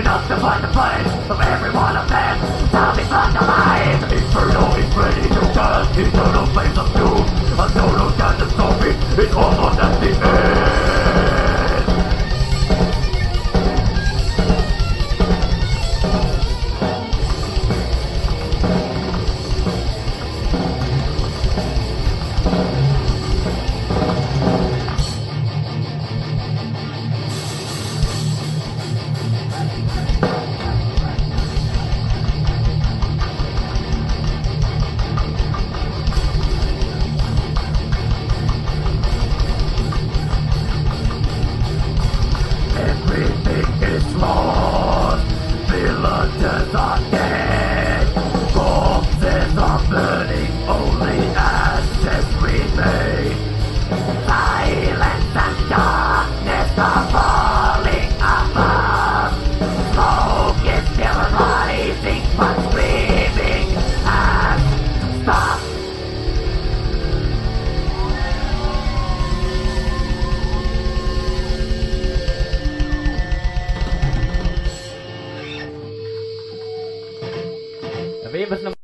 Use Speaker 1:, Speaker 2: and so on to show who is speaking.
Speaker 1: enough to find the fun of every one of them. Zombies lost alive. Inferno is ready to cast eternal flames of doom. A total catastrophe is almost at the end. Everything is lost. Villagers are dead. Corpses are burning. Only ashes remain. Silence and darkness are falling above. Smoke is still rising, but screaming has stopped. Tapi pas